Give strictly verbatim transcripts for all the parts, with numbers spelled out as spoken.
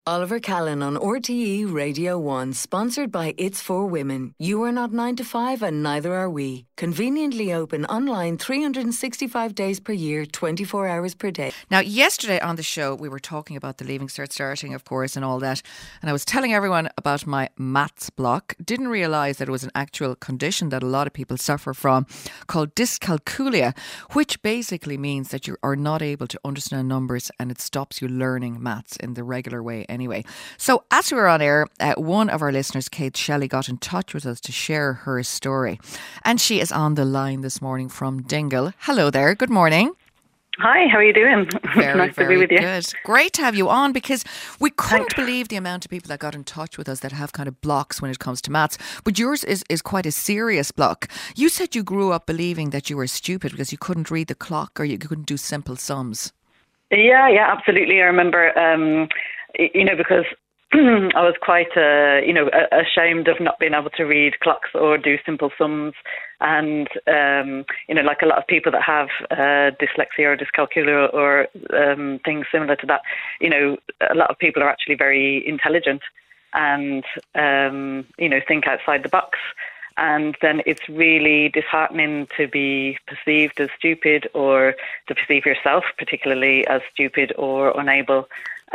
Oliver Callan on R T E Radio one, sponsored by It's For Women. You are not nine to five and neither are we. Conveniently open online three hundred sixty-five days per year, twenty-four hours per day. Now, yesterday on the show, we were talking about the Leaving Cert starting, of course, and all that. And I was telling everyone about my maths block. Didn't realise that it was an actual condition that a lot of people suffer from called dyscalculia, which basically means that you are not able to understand numbers and it stops you learning maths in the regular way anyway. So as we were on air, uh, one of our listeners, Kate Shelley, got in touch with us to share her story. And she is on the line this morning from Dingle. Hello there. Good morning. Hi, how are you doing? Very, nice very to be with you. Good. Great to have you on, because we couldn't Thanks. believe the amount of people that got in touch with us that have kind of blocks when it comes to maths. But yours is, is quite a serious block. You said you grew up believing that you were stupid because you couldn't read the clock or you couldn't do simple sums. Yeah, yeah, absolutely. I remember, um, you know, because I was quite, uh, you know, ashamed of not being able to read clocks or do simple sums. And, um, you know, like a lot of people that have uh, dyslexia or dyscalculia or um, things similar to that, you know, a lot of people are actually very intelligent and, um, you know, think outside the box. And then it's really disheartening to be perceived as stupid, or to perceive yourself particularly as stupid or unable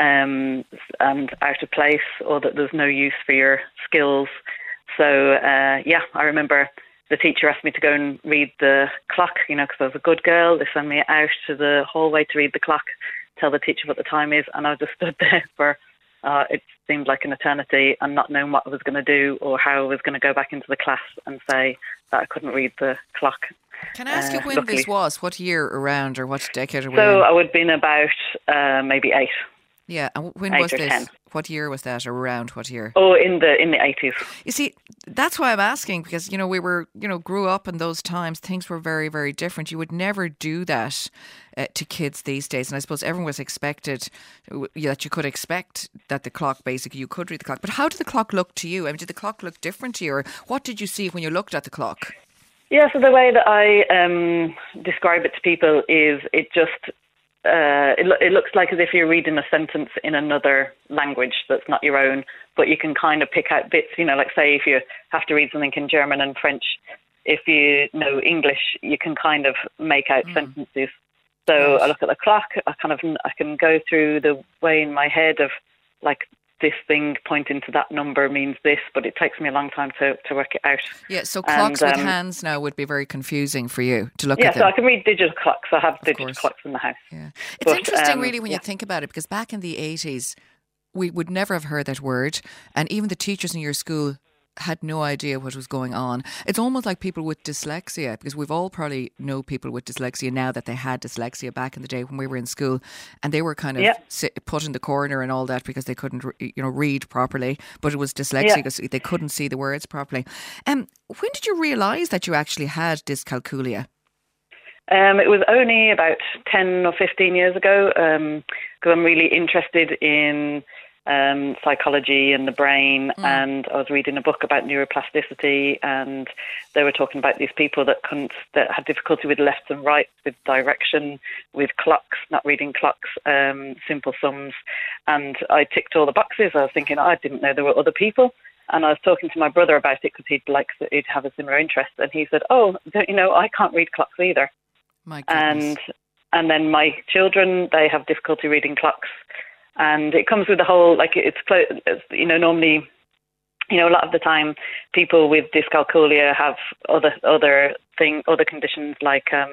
um, and out of place, or that there's no use for your skills. So, uh, yeah, I remember the teacher asked me to go and read the clock, you know, because I was a good girl. They sent me out to the hallway to read the clock, tell the teacher what the time is, and I just stood there for Uh, it seemed like an eternity, and not knowing what I was going to do or how I was going to go back into the class and say that I couldn't read the clock. Can I ask uh, you when luckily. this was? What year around, or what decade are we So in? I would have been about uh, maybe eight. Yeah, and when eight was or this? ten. What year was that, or around what year? Oh, in the in the eighties. You see, that's why I'm asking, because, you know, we were, you know, grew up in those times. Things were very, very different. You would never do that uh, to kids these days. And I suppose everyone was expected uh, that you could expect that the clock, basically, you could read the clock. But how did the clock look to you? I mean, did the clock look different to you, or what did you see when you looked at the clock? Yeah, so the way that I um, describe it to people is it just, uh, it, lo- it looks like as if you're reading a sentence in another language that's not your own, but you can kind of pick out bits, you know, like say if you have to read something in German and French, if you know English, you can kind of make out mm. sentences. So yes. I look at the clock, I kind of, I can go through the way in my head of like, this thing pointing to that number means this, but it takes me a long time to, to work it out. Yeah, so clocks and, with um, hands now would be very confusing for you to look yeah, at them. Yeah, so I can read digital clocks. I have of digital course. clocks in the house. Yeah, It's but, interesting um, really when yeah. you think about it, because back in the eighties, we would never have heard that word, and even the teachers in your school had no idea what was going on. It's almost like people with dyslexia, because we've all probably know people with dyslexia now that they had dyslexia back in the day when we were in school, and they were kind of yep. sit, put in the corner and all that because they couldn't, you know, read properly, but it was dyslexia yep. because they couldn't see the words properly. Um, when did you realise that you actually had dyscalculia? Um, it was only about ten or fifteen years ago, because um, I'm really interested in Um, psychology and the brain, mm. and I was reading a book about neuroplasticity, and they were talking about these people that couldn't, that had difficulty with lefts and rights, with direction, with clocks, not reading clocks, um, simple sums, and I ticked all the boxes. I was thinking, oh, I didn't know there were other people, and I was talking to my brother about it because he'd like he'd have a similar interest, and he said, oh, don't you know, I can't read clocks either. My goodness. And and then my children, they have difficulty reading clocks. And it comes with the whole, like, it's, it's, you know, normally, you know, a lot of the time people with dyscalculia have other other thing, other conditions like, um,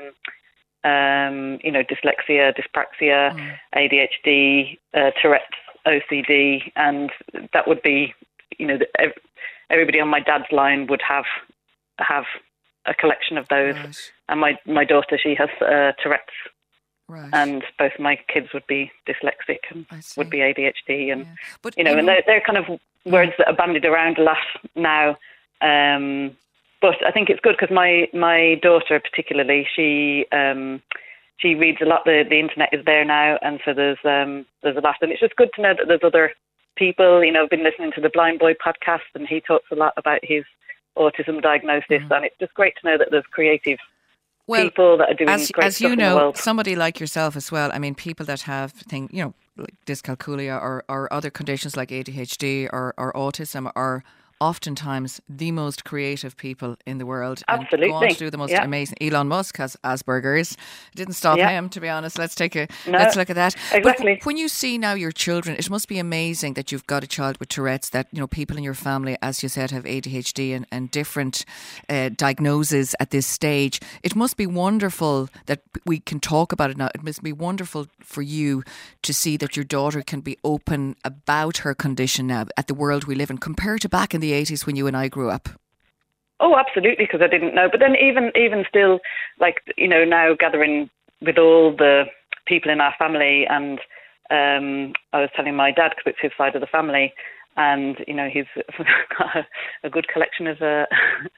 um, you know, dyslexia, dyspraxia, mm. A D H D, uh, Tourette's, O C D, and that would be, you know, everybody on my dad's line would have have a collection of those. Right. And my, my daughter, she has uh, Tourette's. Right. And both my kids would be dyslexic and would be A D H D, and yeah. but, you know, you know, and they're, they're kind of words that are bandied around a lot now. Um, but I think it's good because my, my daughter particularly, she um, she reads a lot. The the internet is there now, and so there's um, there's a lot, and it's just good to know that there's other people. You know, I've been listening to the Blind Boy podcast, and he talks a lot about his autism diagnosis, mm. and it's just great to know that there's creative. Well, people that are doing as, great as stuff you in know, the world. Somebody like yourself as well. I mean, people that have thing, you know, like dyscalculia or, or other conditions like A D H D or, or autism are oftentimes the most creative people in the world. Absolutely. And go on to do the most yeah. amazing. Elon Musk has Asperger's. It didn't stop yeah. him, to be honest. Let's take a no, let's look at that. Exactly. But when you see now your children, it must be amazing that you've got a child with Tourette's, that, you know, people in your family, as you said, have A D H D and, and different uh, diagnoses at this stage. It must be wonderful that we can talk about it now. It must be wonderful for you to see that your daughter can be open about her condition now at the world we live in, compared to back in the the eighties when you and I grew up. Oh, absolutely, because I didn't know. But then even even still, like, you know, now gathering with all the people in our family, and um, I was telling my dad, because it's his side of the family, and, you know, he's got a, a good collection of uh,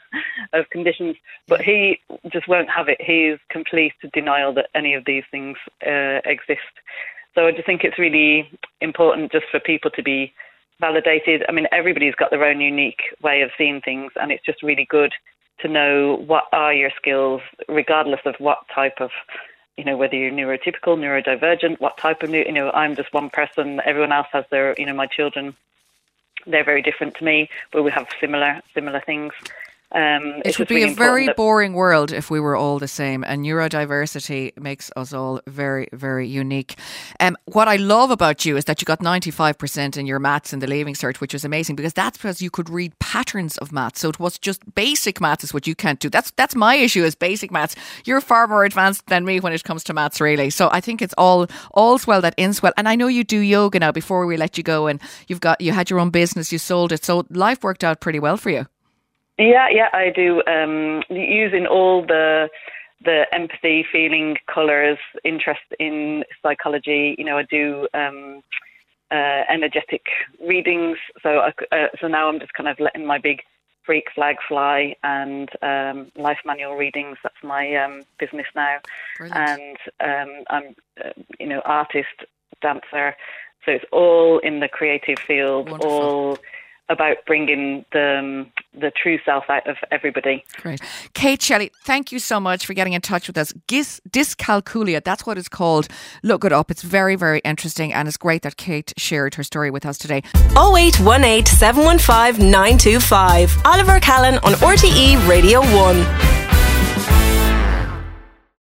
of conditions, but he just won't have it. He's complete denial that any of these things uh, exist. So I just think it's really important just for people to be validated. I mean, everybody's got their own unique way of seeing things, and it's just really good to know what are your skills, regardless of what type of, you know, whether you're neurotypical, neurodivergent, what type of, you know, I'm just one person. Everyone else has their, you know, my children, they're very different to me, but we have similar similar things. Um, it would be really a very boring world if we were all the same, and neurodiversity makes us all very, very unique. Um, what I love about you is that you got ninety-five percent in your maths in the Leaving Cert, which was amazing, because that's because you could read patterns of maths. So it was just basic maths is what you can't do. That's that's my issue, is basic maths. You're far more advanced than me when it comes to maths, really. So I think it's all all's well that ends well. And I know you do yoga now, before we let you go, and you've got you had your own business, you sold it, so life worked out pretty well for you. Yeah, yeah, I do. Um, using all the the empathy, feeling, colours, interest in psychology. You know, I do um, uh, energetic readings. So, I, uh, so now I'm just kind of letting my big freak flag fly, and um, life manual readings. That's my um, business now. Brilliant. And um, I'm, uh, you know, artist, dancer. So it's all in the creative field. Wonderful. All about bringing the um, the true self out of everybody. Great. Kate Shelley, thank you so much for getting in touch with us. Gis- dyscalculia, that's what it's called. Look it up. It's very, very interesting, and it's great that Kate shared her story with us today. oh eight one eight, seven one five, nine two five. Oliver Callan on R T E Radio one.